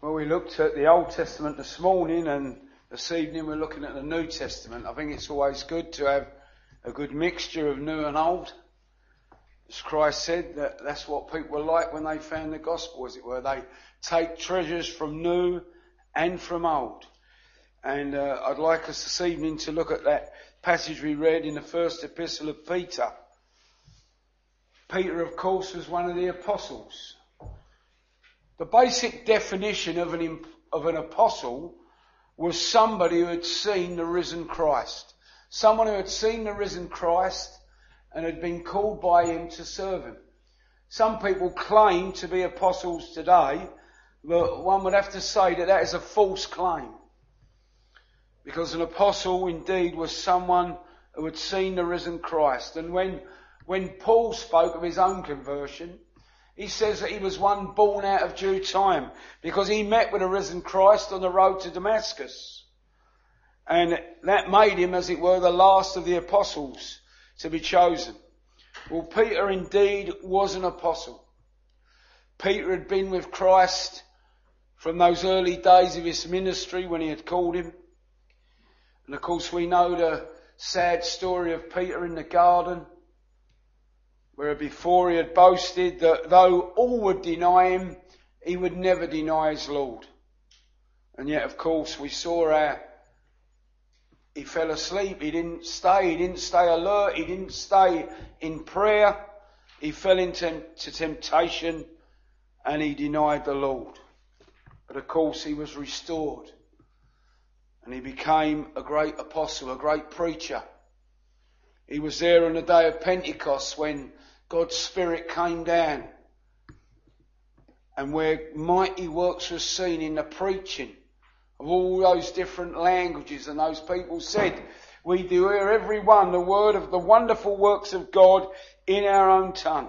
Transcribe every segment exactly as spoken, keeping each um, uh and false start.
Well, we looked at the Old Testament this morning, and this evening we're looking at the New Testament. I think it's always good to have a good mixture of new and old. As Christ said, that that's what people were like when they found the gospel, as it were. They take treasures from new and from old. And uh, I'd like us this evening to look at that passage we read in the first epistle of Peter. Peter, of course, was one of the apostles. The basic definition of an, of an apostle was somebody who had seen the risen Christ. Someone who had seen the risen Christ and had been called by him to serve him. Some people claim to be apostles today, but one would have to say that that is a false claim. Because an apostle indeed was someone who had seen the risen Christ. And when, when Paul spoke of his own conversion, he says that he was one born out of due time, because he met with a risen Christ on the road to Damascus. And that made him, as it were, the last of the apostles to be chosen. Well, Peter indeed was an apostle. Peter had been with Christ from those early days of his ministry when he had called him. And of course we know the sad story of Peter in the garden, where before he had boasted that though all would deny him, he would never deny his Lord. And yet, of course, we saw how he fell asleep. He didn't stay. He didn't stay alert. He didn't stay in prayer. He fell into temptation and he denied the Lord. But of course, he was restored. And he became a great apostle, a great preacher. He was there on the day of Pentecost when God's Spirit came down, and where mighty works were seen in the preaching of all those different languages. And those people said, we do hear every one the word of the wonderful works of God in our own tongue.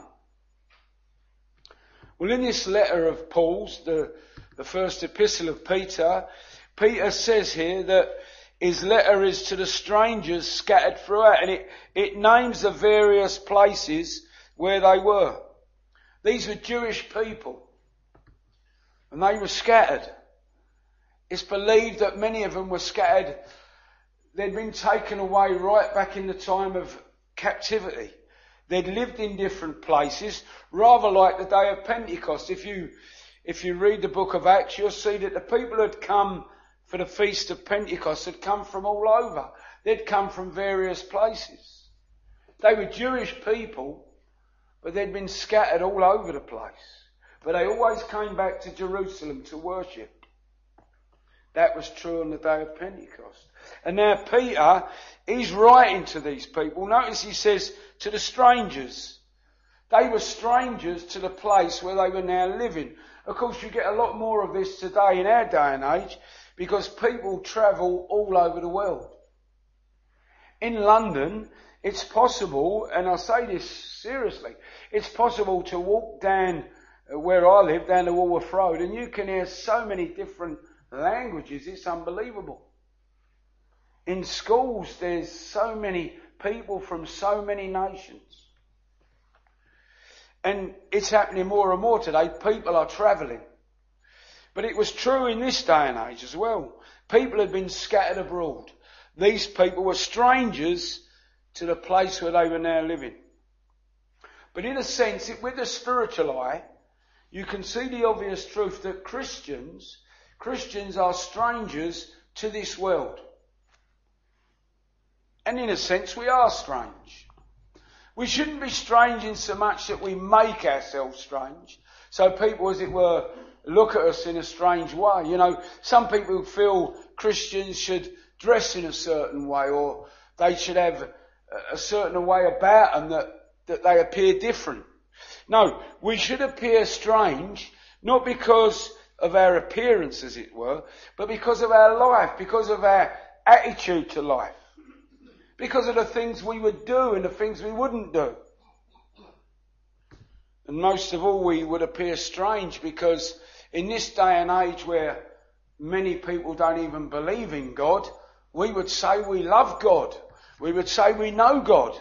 Well, in this letter of Paul's, the, the first epistle of Peter, Peter says here that his letter is to the strangers scattered throughout, and it, it names the various places where they were. These were Jewish people, and they were scattered. It's believed that many of them were scattered. They'd been taken away right back in the time of captivity. They'd lived in different places, rather like the day of Pentecost. If you, if you read the book of Acts, you'll see that the people who had come for the feast of Pentecost had come from all over. They'd come from various places. They were Jewish people, but they'd been scattered all over the place. But they always came back to Jerusalem to worship. That was true on the day of Pentecost. And now Peter, he's writing to these people. Notice he says to the strangers. They were strangers to the place where they were now living. Of course, you get a lot more of this today in our day and age, because people travel all over the world. In London, it's possible, and I say this seriously, it's possible to walk down where I live, down the Walworth Road, and you can hear so many different languages, it's unbelievable. In schools, there's so many people from so many nations. And it's happening more and more today. People are travelling. But it was true in this day and age as well. People had been scattered abroad. These people were strangers to the place where they were now living. But in a sense, with the spiritual eye, you can see the obvious truth that Christians, Christians are strangers to this world. And in a sense, we are strange. We shouldn't be strange in so much that we make ourselves strange. So people, as it were, look at us in a strange way. You know, some people feel Christians should dress in a certain way, or they should have a certain way about them that, that they appear different. No, we should appear strange, not because of our appearance, as it were, but because of our life, because of our attitude to life, because of the things we would do and the things we wouldn't do. And most of all, we would appear strange because in this day and age where many people don't even believe in God, we would say we love God. We would say we know God.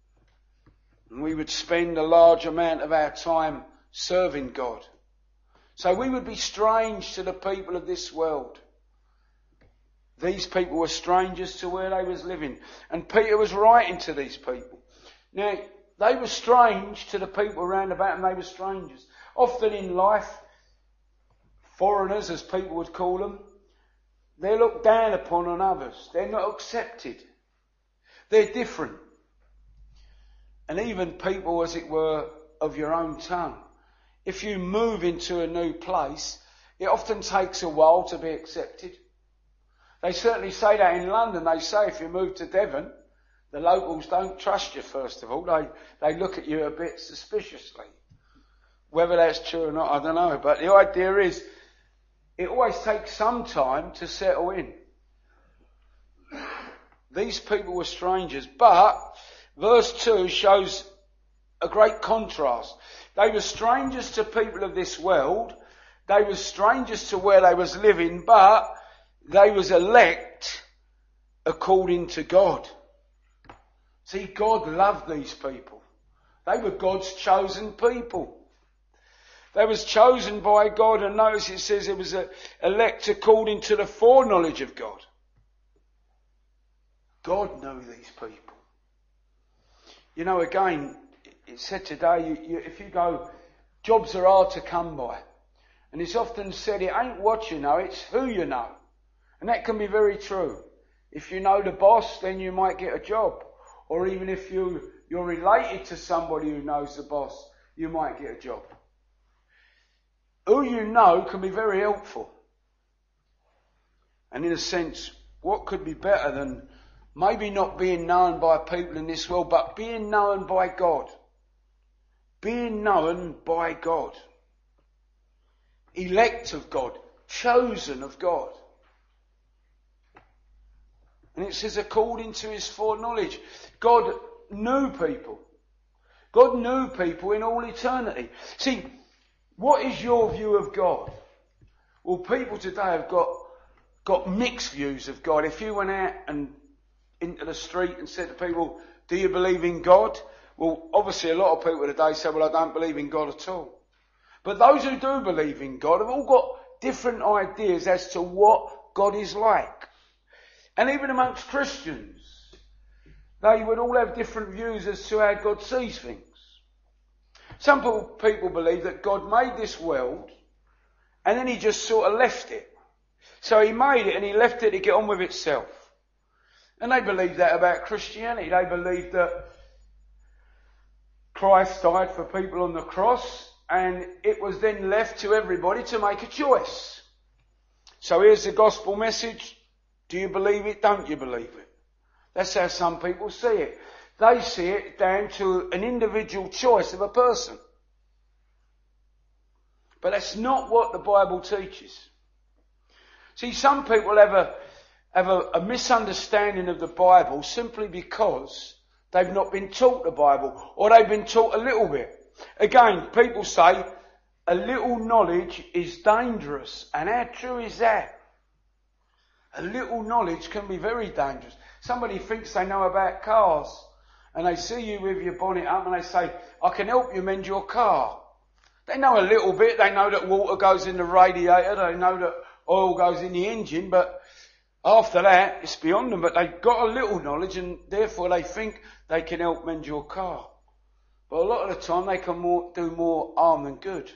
And we would spend a large amount of our time serving God. So we would be strange to the people of this world. These people were strangers to where they was living. And Peter was writing to these people. Now, they were strange to the people around about them. They were strangers. Often in life, foreigners, as people would call them, they're looked down upon on others. They're not accepted. They're different. And even people, as it were, of your own tongue. If you move into a new place, it often takes a while to be accepted. They certainly say that in London. They say if you move to Devon, the locals don't trust you, first of all. They, they look at you a bit suspiciously. Whether that's true or not, I don't know. But the idea is, it always takes some time to settle in. These people were strangers, but verse two shows a great contrast. They were strangers to people of this world. They were strangers to where they was living, but they was elect according to God. See, God loved these people. They were God's chosen people. They was chosen by God, and notice it says it was a elect according to the foreknowledge of God. God knew these people. You know, again, it said today, you, you, if you go, jobs are hard to come by. And it's often said, it ain't what you know, it's who you know. And that can be very true. If you know the boss, then you might get a job. Or even if you, you're related to somebody who knows the boss, you might get a job. Who you know can be very helpful. And in a sense, what could be better than maybe not being known by people in this world, but being known by God. Being known by God. Elect of God. Chosen of God. And it says according to his foreknowledge. God knew people. God knew people in all eternity. See, what is your view of God? Well, people today have got, got mixed views of God. If you went out and into the street and said to people, do you believe in God? Well, obviously a lot of people today say, well, I don't believe in God at all. But those who do believe in God have all got different ideas as to what God is like. And even amongst Christians, they would all have different views as to how God sees things. Some people believe that God made this world and then he just sort of left it. So he made it and he left it to get on with itself. And they believe that about Christianity. They believe that Christ died for people on the cross and it was then left to everybody to make a choice. So here's the gospel message. Do you believe it? Don't you believe it? That's how some people see it. They see it down to an individual choice of a person. But that's not what the Bible teaches. See, some people have a, have a, a misunderstanding of the Bible simply because they've not been taught the Bible, or they've been taught a little bit. Again, people say a little knowledge is dangerous. And how true is that? A little knowledge can be very dangerous. Somebody thinks they know about cars and they see you with your bonnet up and they say, I can help you mend your car. They know a little bit. They know that water goes in the radiator. They know that oil goes in the engine. But after that, it's beyond them. But they've got a little knowledge and therefore they think they can help mend your car. But a lot of the time they can more, do more harm than good.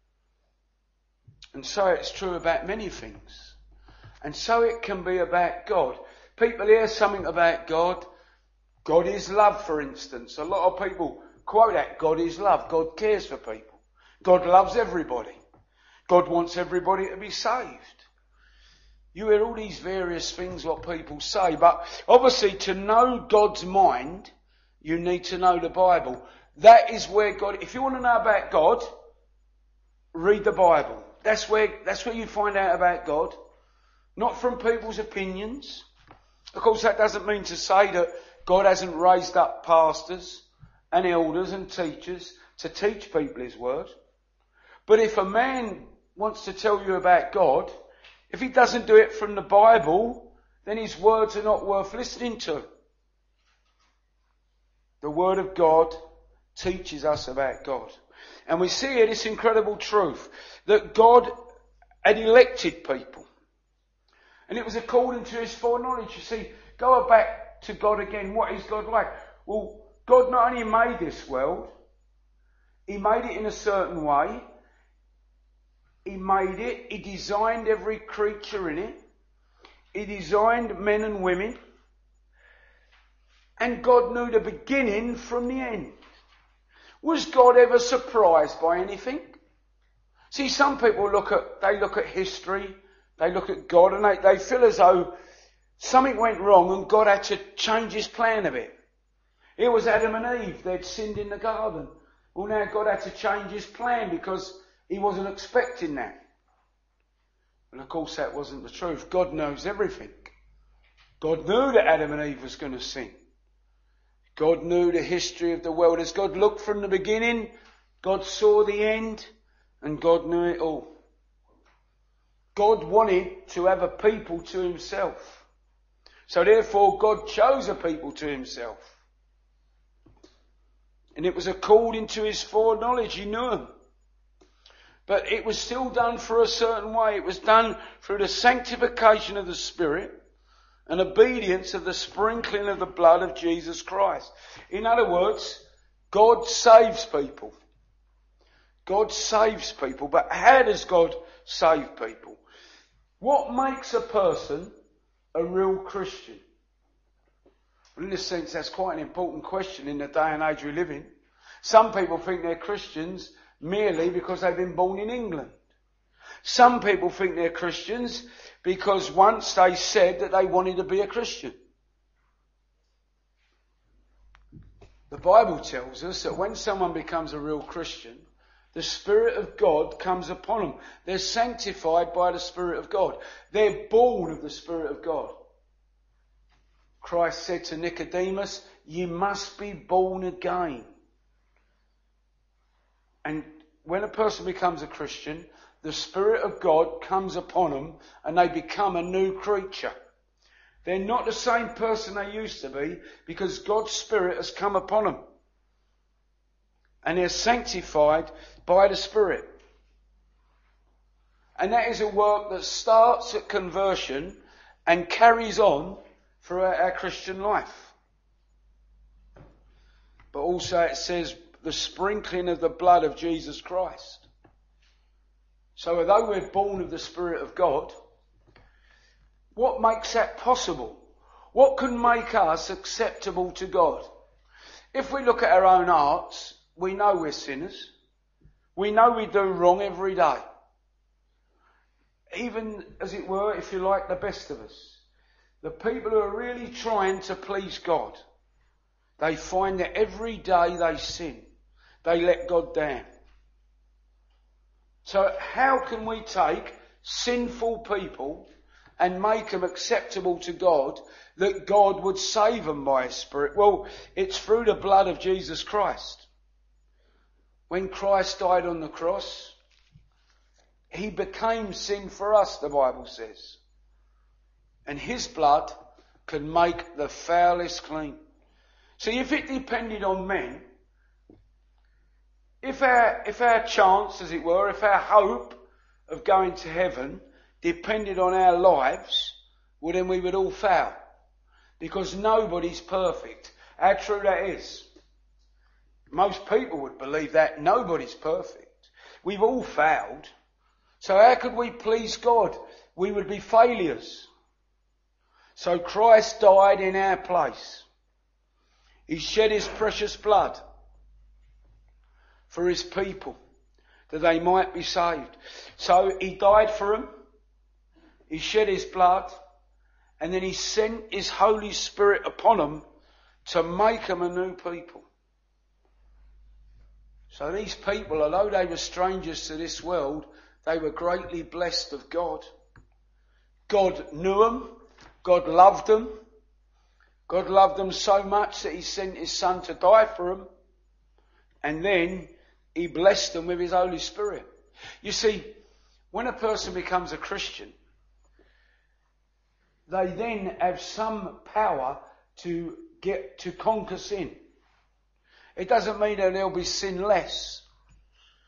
And so it's true about many things. And so it can be about God. People hear something about God. God is love, for instance. A lot of people quote that. God is love. God cares for people. God loves everybody. God wants everybody to be saved. You hear all these various things what people say. But obviously to know God's mind, you need to know the Bible. That is where God, if you want to know about God, read the Bible. That's where, that's where you find out about God. Not from people's opinions. Of course, that doesn't mean to say that God hasn't raised up pastors and elders and teachers to teach people his word. But if a man wants to tell you about God, if he doesn't do it from the Bible, then his words are not worth listening to. The word of God teaches us about God. And we see here this incredible truth that God had elected people. And it was according to his foreknowledge. You see, go back to God again. What is God like? Well, God not only made this world, he made it in a certain way. He made it. He designed every creature in it. He designed men and women. And God knew the beginning from the end. Was God ever surprised by anything? See, some people look at, they look at history, they look at God, and they, they feel as though something went wrong and God had to change his plan a bit. It was Adam and Eve, they'd sinned in the garden. Well, now God had to change his plan because he wasn't expecting that. And of course that wasn't the truth. God knows everything. God knew that Adam and Eve was going to sin. God knew the history of the world. As God looked from the beginning, God saw the end, and God knew it all. God wanted to have a people to himself. So therefore God chose a people to himself. And it was according to his foreknowledge. He knew them. But it was still done for a certain way. It was done through the sanctification of the Spirit and obedience of the sprinkling of the blood of Jesus Christ. In other words, God saves people. God saves people. But how does God save people? What makes a person a real Christian? Well, in this sense, that's quite an important question in the day and age we live in. Some people think they're Christians merely because they've been born in England. Some people think they're Christians because once they said that they wanted to be a Christian. The Bible tells us that when someone becomes a real Christian, the Spirit of God comes upon them. They're sanctified by the Spirit of God. They're born of the Spirit of God. Christ said to Nicodemus, "You must be born again." And when a person becomes a Christian, the Spirit of God comes upon them and they become a new creature. They're not the same person they used to be because God's Spirit has come upon them. And they're sanctified by the Spirit. And that is a work that starts at conversion and carries on throughout our Christian life. But also it says the sprinkling of the blood of Jesus Christ. So although we're born of the Spirit of God, what makes that possible? What can make us acceptable to God? If we look at our own hearts, we know we're sinners. We know we do wrong every day. Even, as it were, if you like, the best of us. The people who are really trying to please God, they find that every day they sin. They let God down. So how can we take sinful people and make them acceptable to God, that God would save them by His Spirit? Well, it's through the blood of Jesus Christ. When Christ died on the cross, He became sin for us, the Bible says. And His blood can make the foulest clean. See, if it depended on men, if our, if our chance, as it were, if our hope of going to heaven depended on our lives, well then we would all fail. Because nobody's perfect. How true that is. Most people would believe that nobody's perfect. We've all failed. So how could we please God? We would be failures. So Christ died in our place. He shed His precious blood for His people, that they might be saved. So He died for them. He shed His blood. And then He sent His Holy Spirit upon them to make them a new people. So these people, although they were strangers to this world, they were greatly blessed of God. God knew them. God loved them. God loved them so much that He sent His Son to die for them. And then He blessed them with His Holy Spirit. You see, when a person becomes a Christian, they then have some power to get to conquer sin. It doesn't mean that there'll be sin less.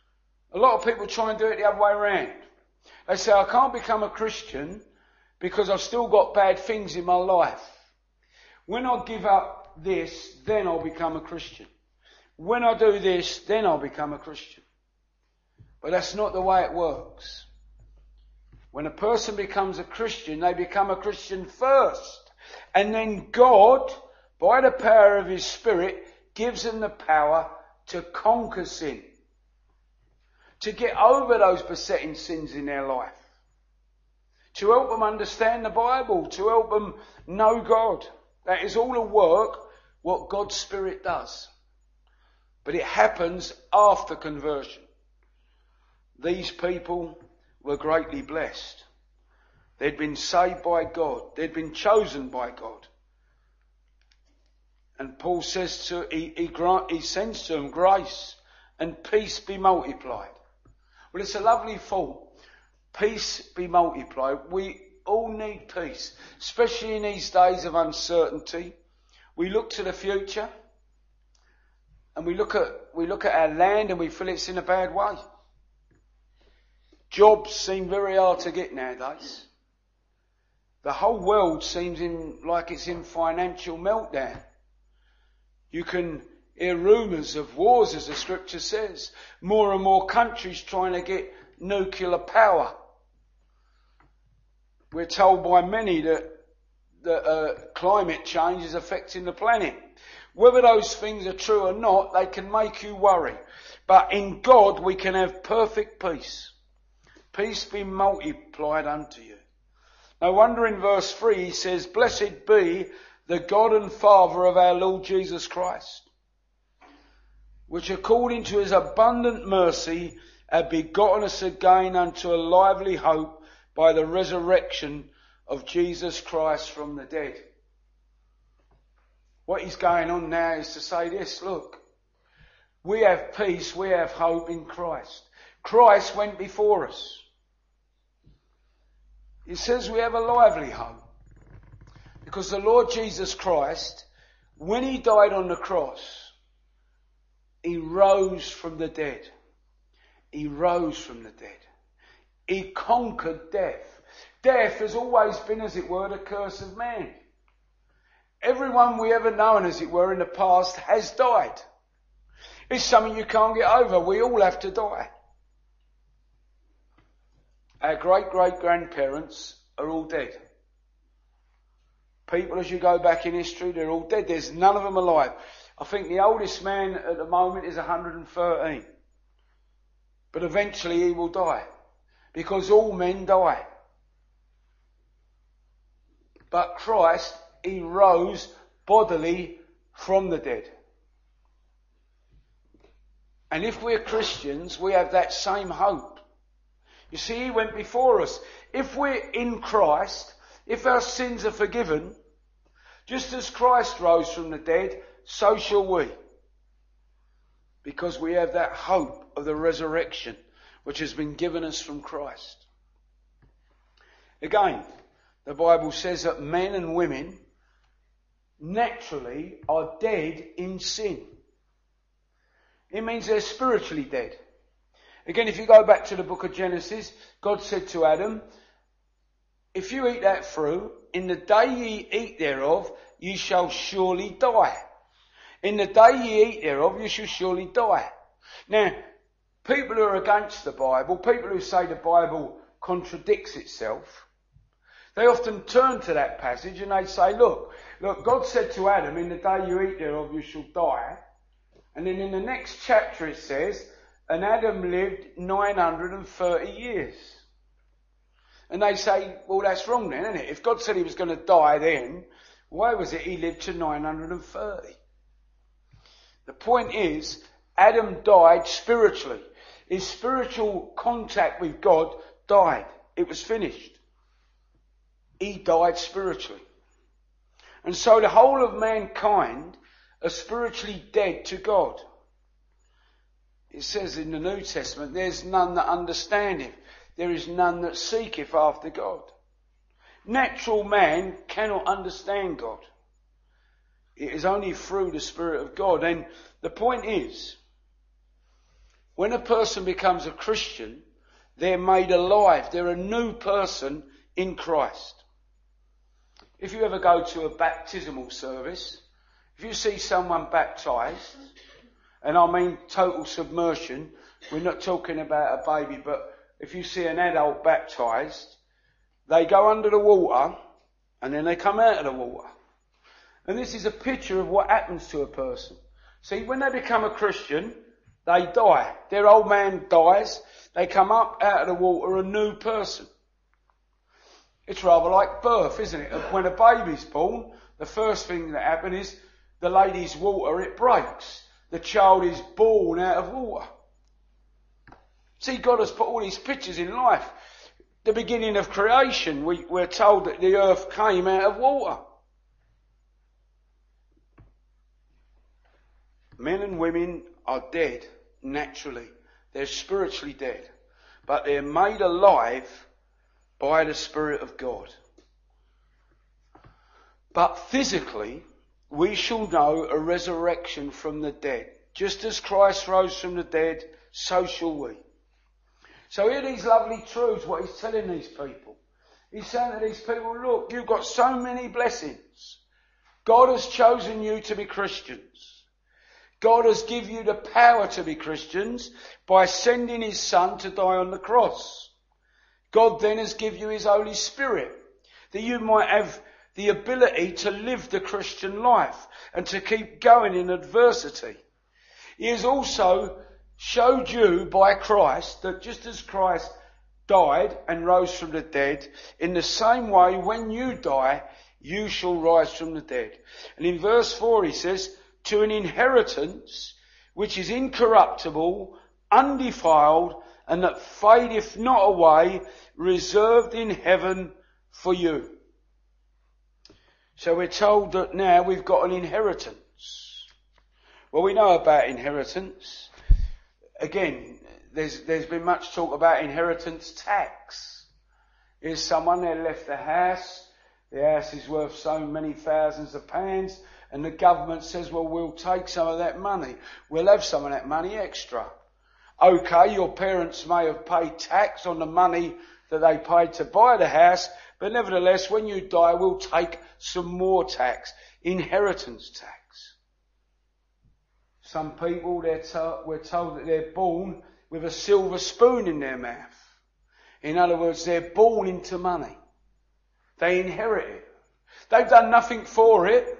A lot of people try and do it the other way around. They say, I can't become a Christian because I've still got bad things in my life. When I give up this, then I'll become a Christian. When I do this, then I'll become a Christian. But that's not the way it works. When a person becomes a Christian, they become a Christian first. And then God, by the power of His Spirit, gives them the power to conquer sin. To get over those besetting sins in their life. To help them understand the Bible. To help them know God. That is all the work what God's Spirit does. But it happens after conversion. These people were greatly blessed. They'd been saved by God. They'd been chosen by God. And Paul says to, he, he, grant, he sends to them grace and peace be multiplied. Well, it's a lovely thought. Peace be multiplied. We all need peace, especially in these days of uncertainty. We look to the future and we look at, we look at our land and we feel it's in a bad way. Jobs seem very hard to get nowadays. The whole world seems in, like it's in financial meltdown. You can hear rumours of wars, as the scripture says. More and more countries trying to get nuclear power. We're told by many that, that uh, climate change is affecting the planet. Whether those things are true or not, they can make you worry. But in God we can have perfect peace. Peace be multiplied unto you. No wonder in verse three he says, Blessed be the God and Father of our Lord Jesus Christ, which according to His abundant mercy hath begotten us again unto a lively hope by the resurrection of Jesus Christ from the dead. What is going on now is to say this, look, we have peace, we have hope in Christ. Christ went before us. It says we have a lively hope. Because the Lord Jesus Christ, when He died on the cross, He rose from the dead. He rose from the dead. He conquered death. Death has always been, as it were, the curse of man. Everyone we ever known, as it were, in the past has died. It's something you can't get over. We all have to die. Our great-great-grandparents are all dead. People, as you go back in history, they're all dead. There's none of them alive. I think the oldest man at the moment is one hundred thirteen. But eventually he will die. Because all men die. But Christ, He rose bodily from the dead. And if we're Christians, we have that same hope. You see, He went before us. If we're in Christ, if our sins are forgiven, just as Christ rose from the dead, so shall we. Because we have that hope of the resurrection which has been given us from Christ. Again, the Bible says that men and women naturally are dead in sin. It means they're spiritually dead. Again, if you go back to the book of Genesis, God said to Adam, if you eat that fruit, in the day ye eat thereof, ye shall surely die. In the day ye eat thereof, you shall surely die. Now, people who are against the Bible, people who say the Bible contradicts itself, they often turn to that passage and they say, look, look, God said to Adam, in the day you eat thereof, you shall die. And then in the next chapter it says, and Adam lived nine hundred thirty years. And they say, well, that's wrong then, isn't it? If God said He was going to die then, why was it He lived to nine hundred thirty? The point is, Adam died spiritually. His spiritual contact with God died. It was finished. He died spiritually. And so the whole of mankind are spiritually dead to God. It says in the New Testament, there's none that understand Him. There is none that seeketh after God. Natural man cannot understand God. It is only through the Spirit of God. And the point is, When a person becomes a Christian, they're made alive. They're a new person in Christ. If you ever go to a baptismal service, if you see someone baptised, and I mean total submersion, we're not talking about a baby, but if you see an adult baptised, they go under the water and then they come out of the water. And this is a picture of what happens to a person. See, when they become a Christian, they die. Their old man dies. They come up out of the water a new person. It's rather like birth, isn't it? When a baby's born, the first thing that happens is the lady's water, it breaks. The child is born out of water. See, God has put all these pictures in life. The beginning of creation, we, we're told that the earth came out of water. Men and women are dead naturally. They're spiritually dead. But they're made alive by the Spirit of God. But physically, we shall know a resurrection from the dead. Just as Christ rose from the dead, so shall we. So hear these lovely truths, what he's telling these people. He's saying to these people, look, you've got so many blessings. God has chosen you to be Christians. God has given you the power to be Christians by sending his Son to die on the cross. God then has given you his Holy Spirit, that you might have the ability to live the Christian life and to keep going in adversity. He has also showed you by Christ that just as Christ died and rose from the dead, in the same way when you die, you shall rise from the dead. And in verse four he says, to an inheritance which is incorruptible, undefiled, and that fadeth not away, reserved in heaven for you. So we're told that now we've got an inheritance. Well, we know about inheritance. Again, there's, there's been much talk about inheritance tax. Here's someone that left the house. The house is worth so many thousands of pounds. And the government says, well, we'll take some of that money. We'll have some of that money extra. Okay, your parents may have paid tax on the money that they paid to buy the house, but nevertheless, when you die, we'll take some more tax. Inheritance tax. Some people, they're to- we're told that they're born with a silver spoon in their mouth. In other words, they're born into money. They inherit it. They've done nothing for it.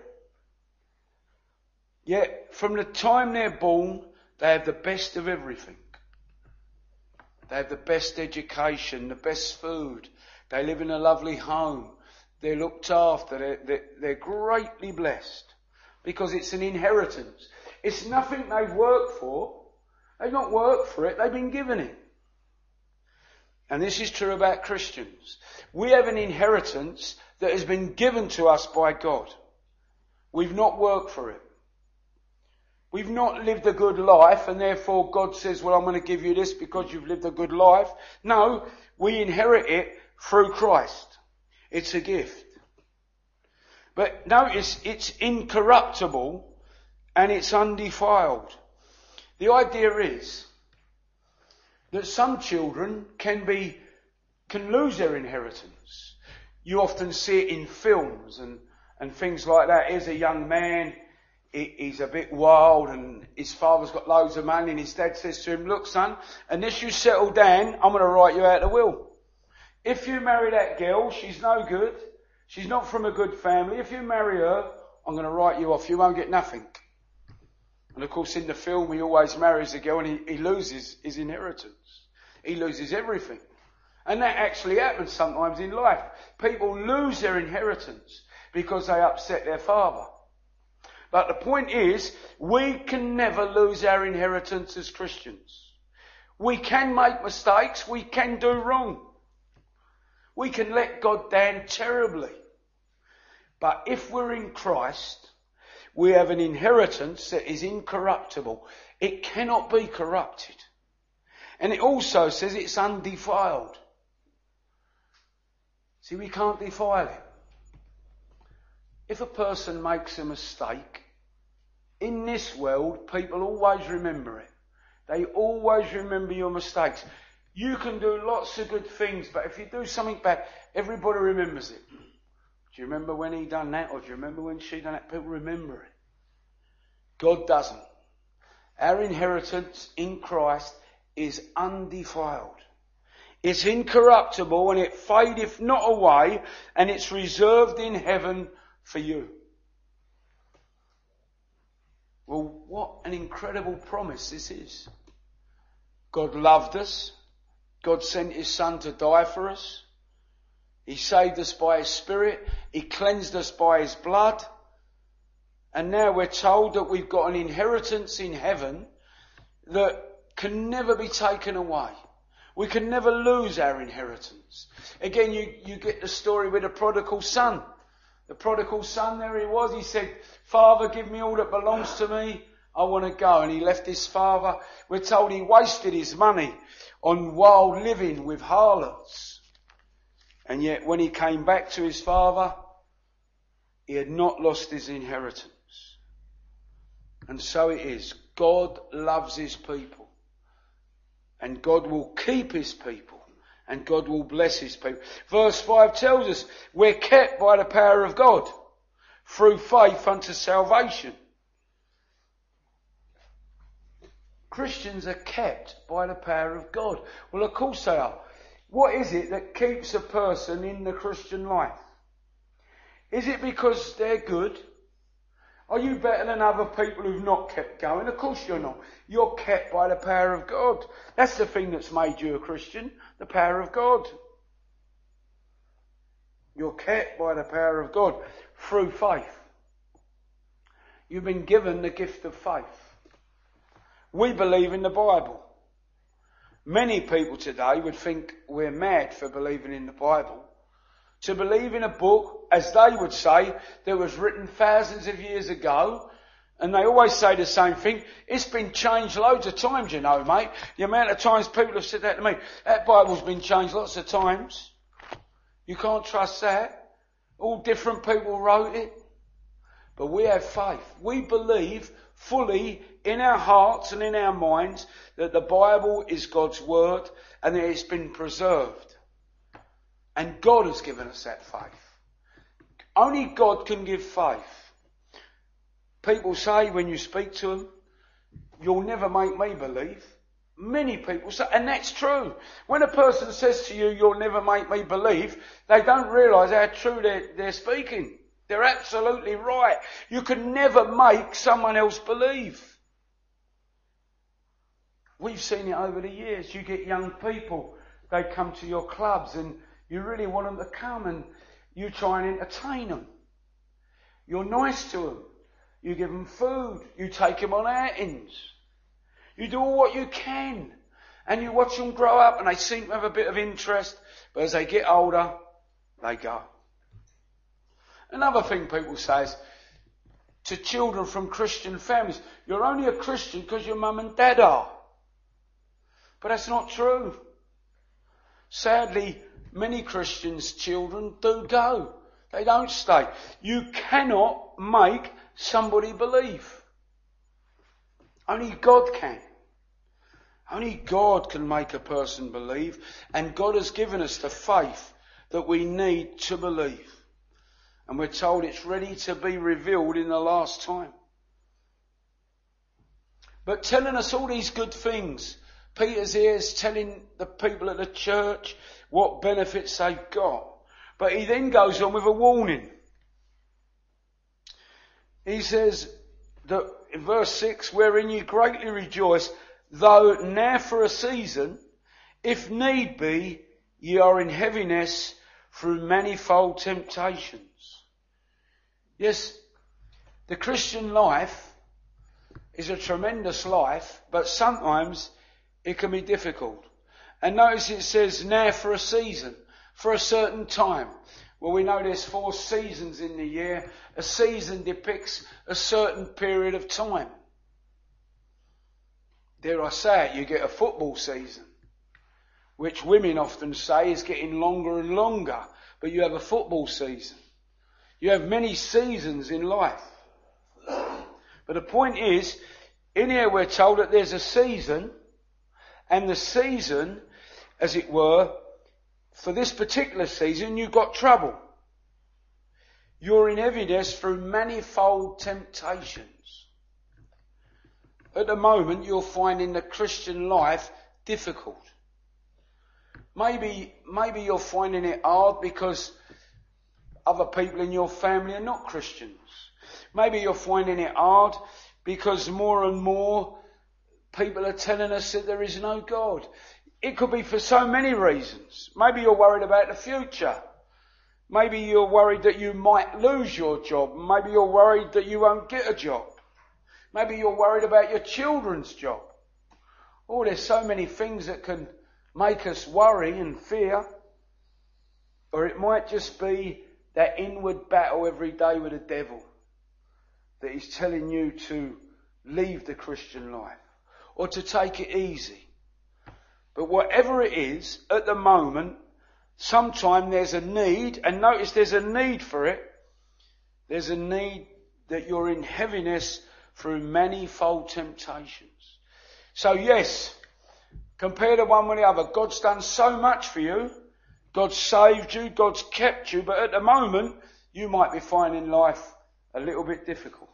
Yet, from the time they're born, they have the best of everything. They have the best education, the best food. They live in a lovely home. They're looked after. They're, they're, they're greatly blessed. Because it's an inheritance. It's nothing they've worked for. They've not worked for it. They've been given it. And this is true about Christians. We have an inheritance that has been given to us by God. We've not worked for it. We've not lived a good life, and therefore God says, well, I'm going to give you this because you've lived a good life. No, we inherit it through Christ. It's a gift. But notice, it's incorruptible and it's undefiled. The idea is that some children can be, can lose their inheritance. You often see it in films and, and things like that. Here's a young man. He's a bit wild and his father's got loads of money and his dad says to him, look son, unless you settle down, I'm going to write you out a will. If you marry that girl, she's no good. She's not from a good family. If you marry her, I'm going to write you off. You won't get nothing. And of course in the film he always marries a girl and he, he loses his inheritance. He loses everything. And that actually happens sometimes in life. People lose their inheritance because they upset their father. But the point is, we can never lose our inheritance as Christians. We can make mistakes. We can do wrong. We can let God down terribly. But if we're in Christ, we have an inheritance that is incorruptible. It cannot be corrupted. And it also says it's undefiled. See, we can't defile it. If a person makes a mistake, in this world, people always remember it. They always remember your mistakes. You can do lots of good things, but if you do something bad, everybody remembers it. Do you remember when he done that? Or do you remember when she done that? People remember it. God doesn't. Our inheritance in Christ is undefiled. It's incorruptible and it fadeth not away, and it's reserved in heaven for you. Well, what an incredible promise this is. God loved us. God sent his Son to die for us. He saved us by his Spirit. He cleansed us by his blood. And now we're told that we've got an inheritance in heaven that can never be taken away. We can never lose our inheritance. Again, you, you get the story with the prodigal son. The prodigal son, there he was. He said, Father, give me all that belongs to me. I want to go. And he left his father. We're told he wasted his money on wild living with harlots. And yet when he came back to his father, he had not lost his inheritance. And so it is. God loves his people. And God will keep his people. And God will bless his people. Verse five tells us we're kept by the power of God through faith unto salvation. Christians are kept by the power of God. Well, of course they are. What is it that keeps a person in the Christian life? Is it because they're good? Are you better than other people who've not kept going? Of course you're not. You're kept by the power of God. That's the thing that's made you a Christian, the power of God. You're kept by the power of God through faith. You've been given the gift of faith. We believe in the Bible. Many people today would think we're mad for believing in the Bible. To believe in a book, as they would say, that was written thousands of years ago, and they always say the same thing. It's been changed loads of times, you know, mate. The amount of times people have said that to me. That Bible's been changed lots of times. You can't trust that. All different people wrote it. But we have faith. We believe fully in our hearts and in our minds that the Bible is God's word and that it's been preserved. And God has given us that faith. Only God can give faith. People say when you speak to them, you'll never make me believe. Many people say, and that's true. When a person says to you, you'll never make me believe, they don't realise how true they're, they're speaking. They're absolutely right. You can never make someone else believe. We've seen it over the years. You get young people, they come to your clubs and you really want them to come and you try and entertain them. You're nice to them. You give them food. You take them on outings. You do all what you can. And you watch them grow up and they seem to have a bit of interest. But as they get older, they go. Another thing people say is to children from Christian families, you're only a Christian because your mum and dad are. But that's not true. Sadly, many Christians' children do go. They don't stay. You cannot make somebody believe. Only God can. Only God can make a person believe. And God has given us the faith that we need to believe. And we're told it's ready to be revealed in the last time. But telling us all these good things, Peter's here is telling the people at the church what benefits they've got. But he then goes on with a warning. He says that in verse six, wherein you greatly rejoice, though now for a season, if need be, ye are in heaviness through manifold temptations. Yes, the Christian life is a tremendous life, but sometimes it can be difficult. And notice it says now for a season, for a certain time. Well, we know there's four seasons in the year. A season depicts a certain period of time. Dare I say it, you get a football season, which women often say is getting longer and longer. But you have a football season. You have many seasons in life. But the point is, In here we're told that there's a season, and the season, as it were, for this particular season, you've got trouble. You're in heaviness through manifold temptations. At the moment, you're finding the Christian life difficult. Maybe, maybe you're finding it hard because other people in your family are not Christians. Maybe you're finding it hard because more and more people are telling us that there is no God. It could be for so many reasons. Maybe you're worried about the future. Maybe you're worried that you might lose your job. Maybe you're worried that you won't get a job. Maybe you're worried about your children's job. Oh, there's so many things that can make us worry and fear. Or it might just be that inward battle every day with the devil that is telling you to leave the Christian life or to take it easy. But whatever it is, at the moment, sometime there's a need, and notice there's a need for it. There's a need that you're in heaviness through manifold temptations. So yes, compare the one with the other. God's done so much for you. God's saved you. God's kept you. But at the moment, you might be finding life a little bit difficult.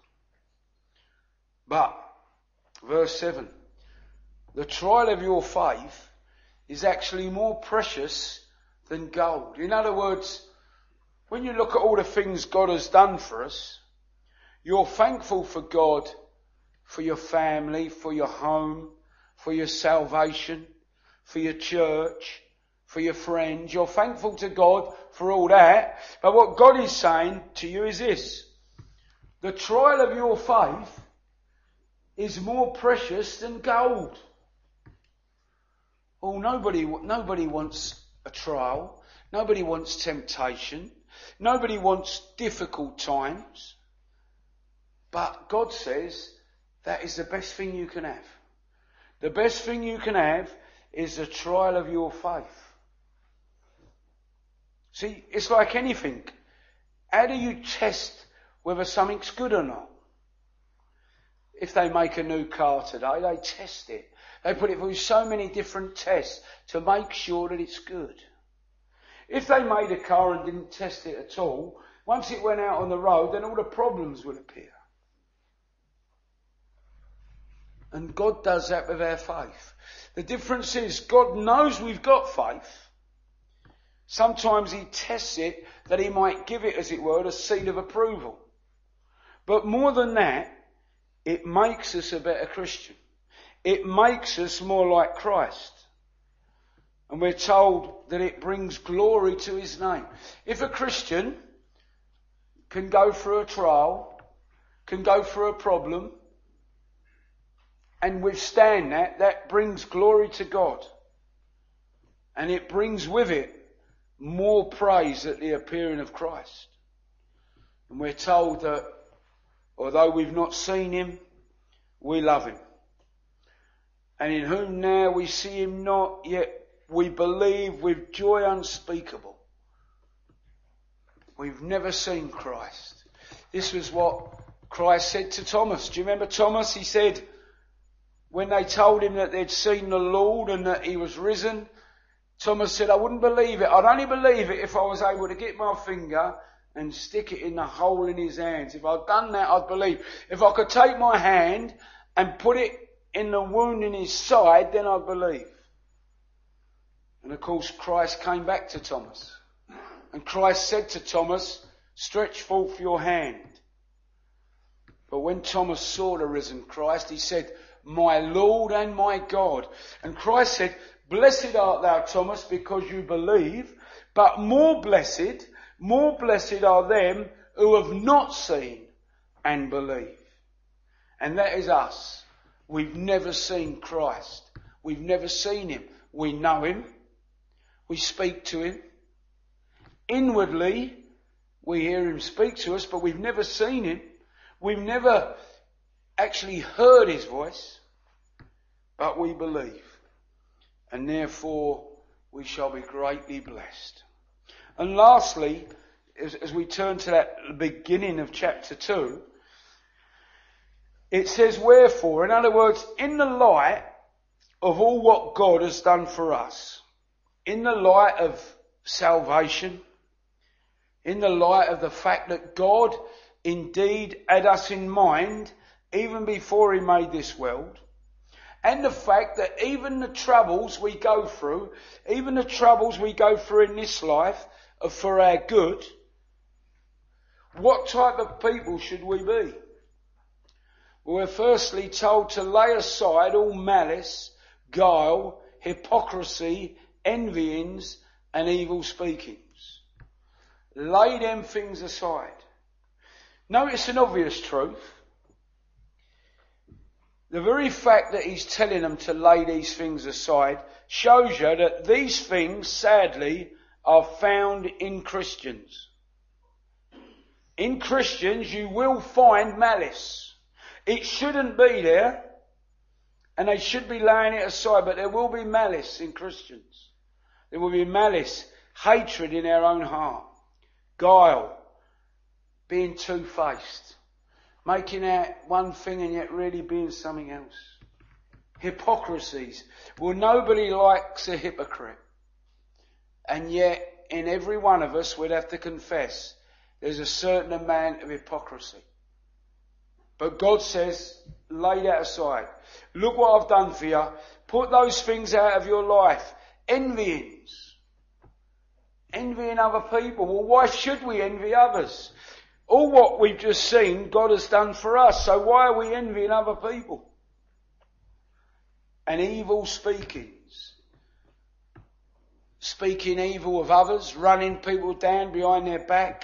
But, verse seven, the trial of your faith is actually more precious than gold. In other words, when you look at all the things God has done for us, you're thankful for God, for your family, for your home, for your salvation, for your church, for your friends. You're thankful to God for all that. But what God is saying to you is this: the trial of your faith is more precious than gold. Oh, nobody, nobody wants a trial. Nobody wants temptation. Nobody wants difficult times. But God says that is the best thing you can have. The best thing you can have is the trial of your faith. See, it's like anything. How do you test whether something's good or not? If they make a new car today, they test it. They put it through so many different tests to make sure that it's good. If they made a car and didn't test it at all, once it went out on the road, then all the problems would appear. And God does that with our faith. The difference is God knows we've got faith. Sometimes He tests it that He might give it, as it were, a seal of approval. But more than that, it makes us a better Christian. It makes us more like Christ. And we're told that it brings glory to His name. If a Christian can go through a trial, can go through a problem, and withstand that, that brings glory to God. And it brings with it more praise at the appearing of Christ. And we're told that although we've not seen Him, we love Him. And in whom now we see Him not, yet we believe with joy unspeakable. We've never seen Christ. This was what Christ said to Thomas. Do you remember Thomas? He said, when they told him that they'd seen the Lord and that He was risen, Thomas said, I wouldn't believe it. I'd only believe it if I was able to get my finger and stick it in the hole in His hands. If I'd done that, I'd believe. If I could take my hand and put it in the wound in His side, then I'd believe. And of course, Christ came back to Thomas. And Christ said to Thomas, stretch forth your hand. But when Thomas saw the risen Christ, he said, my Lord and my God. And Christ said, blessed art thou, Thomas, because you believe, but more blessed, more blessed are them who have not seen and believe. And that is us. We've never seen Christ. We've never seen Him. We know Him. We speak to Him. Inwardly, we hear Him speak to us, but we've never seen Him. We've never actually heard His voice, but we believe. And therefore, we shall be greatly blessed. And lastly, as, as we turn to that beginning of chapter two, It says, wherefore, in other words, in the light of all what God has done for us, in the light of salvation, in the light of the fact that God indeed had us in mind even before he made this world, and the fact that even the troubles we go through, even the troubles we go through in this life are for our good, what type of people should we be? We're firstly told to lay aside all malice, guile, hypocrisy, envyings, and evil speakings. Lay them things aside. Notice an obvious truth. The very fact that he's telling them to lay these things aside shows you that these things, sadly, are found in Christians. In Christians, you will find malice. It shouldn't be there, and they should be laying it aside, but there will be malice in Christians. There will be malice, hatred in our own heart, guile, being two-faced, making out one thing and yet really being something else. Hypocrisies. Well, nobody likes a hypocrite. And yet, in every one of us, we'd have to confess, there's a certain amount of hypocrisy. But God says, lay that aside. Look what I've done for you. Put those things out of your life. Envyings. Envying other people. Well, why should we envy others? All what we've just seen, God has done for us. So why are we envying other people? And evil speakings. Speaking evil of others, running people down behind their back.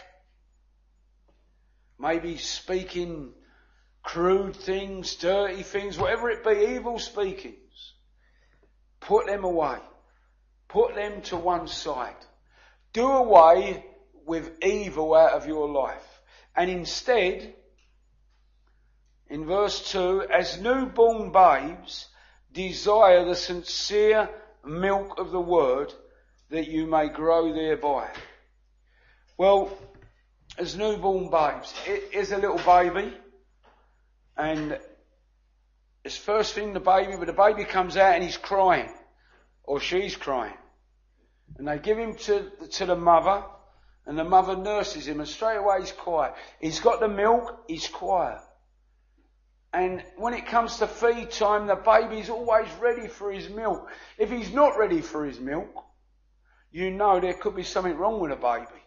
Maybe speaking crude things, dirty things, whatever it be, evil speakings. Put them away. Put them to one side. Do away with evil out of your life. And instead, in verse two, as newborn babes, desire the sincere milk of the word, that you may grow thereby. Well, as newborn babes, it is a little baby, and it's first thing the baby, but the baby comes out and he's crying, or she's crying. And they give him to, to the mother, and the mother nurses him, and straight away he's quiet. He's got the milk, he's quiet. And when it comes to feed time, the baby's always ready for his milk. If he's not ready for his milk, you know there could be something wrong with a baby.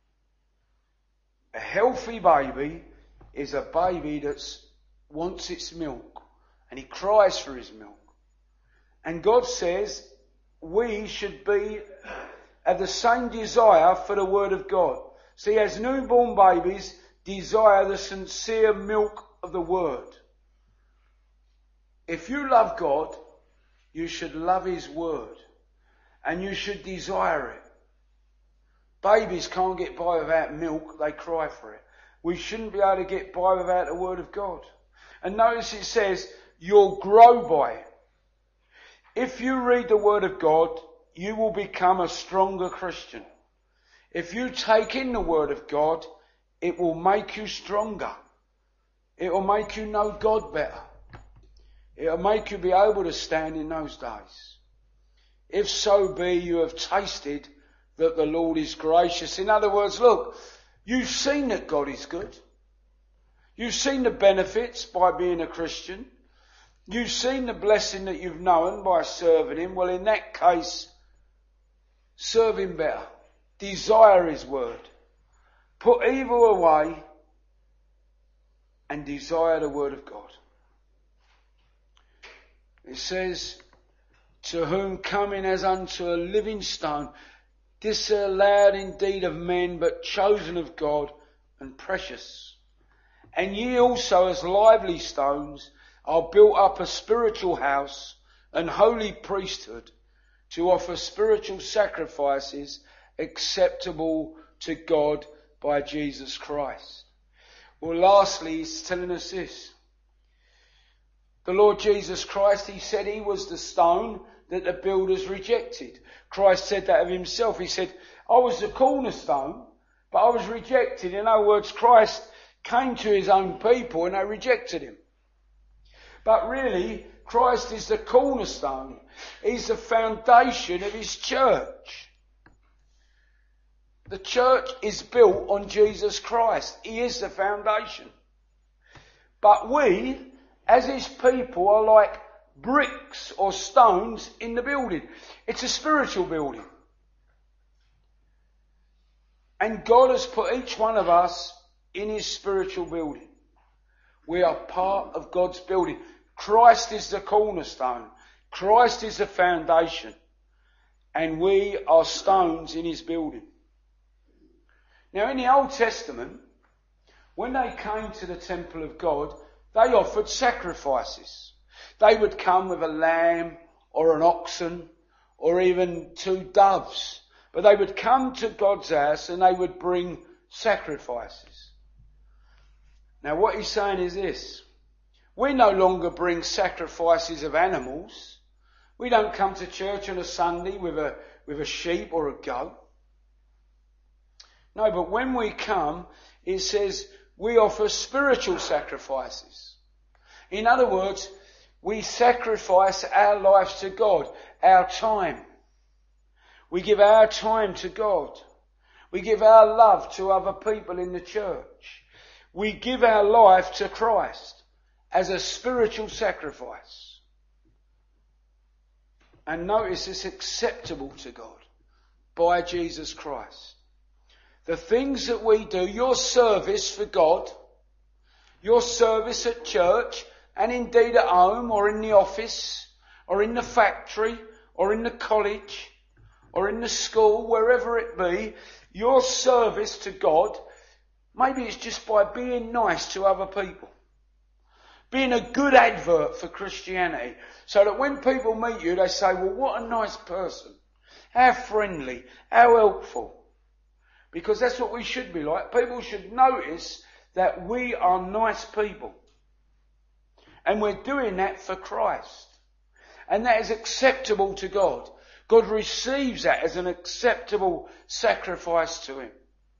A healthy baby is a baby that's wants its milk, and he cries for his milk. And God says we should be have the same desire for the word of God. See, as newborn babies, desire the sincere milk of the word. If you love God, you should love his word, and you should desire it. Babies can't get by without milk, they cry for it. We shouldn't be able to get by without the word of God. And notice it says, you'll grow by it. If you read the word of God, you will become a stronger Christian. If you take in the word of God, it will make you stronger. It will make you know God better. It will make you be able to stand in those days. If so be you have tasted that the Lord is gracious. In other words, look, you've seen that God is good. You've seen the benefits by being a Christian. You've seen the blessing that you've known by serving him. Well, in that case, serve him better. Desire his word. Put evil away and desire the word of God. It says, to whom coming as unto a living stone, disallowed indeed of men, but chosen of God and precious. And ye also as lively stones are built up a spiritual house, an holy priesthood, to offer spiritual sacrifices acceptable to God by Jesus Christ. Well, lastly, he's telling us this. The Lord Jesus Christ, he said he was the stone that the builders rejected. Christ said that of himself. He said, I was the cornerstone, but I was rejected. In other words, Christ came to his own people and they rejected him. But really, Christ is the cornerstone. He's the foundation of his church. The church is built on Jesus Christ. He is the foundation. But we, as his people, are like bricks or stones in the building. It's a spiritual building. And God has put each one of us in his spiritual building. We are part of God's building. Christ is the cornerstone. Christ is the foundation. And we are stones in his building. Now in the Old Testament, when they came to the temple of God, they offered sacrifices. They would come with a lamb or an oxen or even two doves. But they would come to God's house and they would bring sacrifices. Now what he's saying is this. We no longer bring sacrifices of animals. We don't come to church on a Sunday with a, with a sheep or a goat. No, but when we come, it says we offer spiritual sacrifices. In other words, we sacrifice our lives to God, our time. We give our time to God. We give our love to other people in the church. We give our life to Christ as a spiritual sacrifice. And notice it's acceptable to God by Jesus Christ. The things that we do, your service for God, your service at church, and indeed at home or in the office or in the factory or in the college or in the school, wherever it be, your service to God, maybe it's just by being nice to other people. Being a good advert for Christianity. So that when people meet you, they say, well, what a nice person. How friendly. How helpful. Because that's what we should be like. People should notice that we are nice people. And we're doing that for Christ. And that is acceptable to God. God receives that as an acceptable sacrifice to him.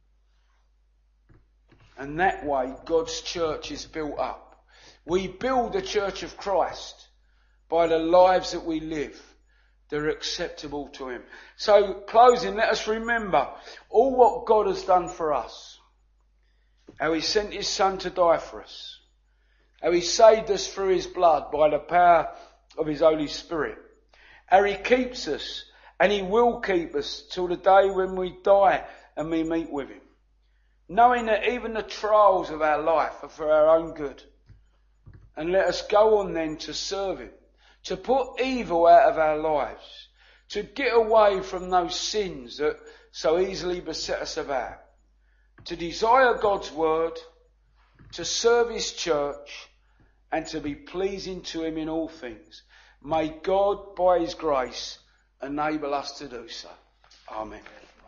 And that way, God's church is built up. We build the church of Christ by the lives that we live. They're acceptable to him. So, closing, let us remember all what God has done for us. How he sent his Son to die for us. How he saved us through his blood by the power of his Holy Spirit. How he keeps us, and he will keep us till the day when we die and we meet with him. Knowing that even the trials of our life are for our own good. And let us go on then to serve him. To put evil out of our lives. To get away from those sins that so easily beset us about. To desire God's word. To serve his church. And to be pleasing to him in all things. May God, by his grace, enable us to do so. Amen.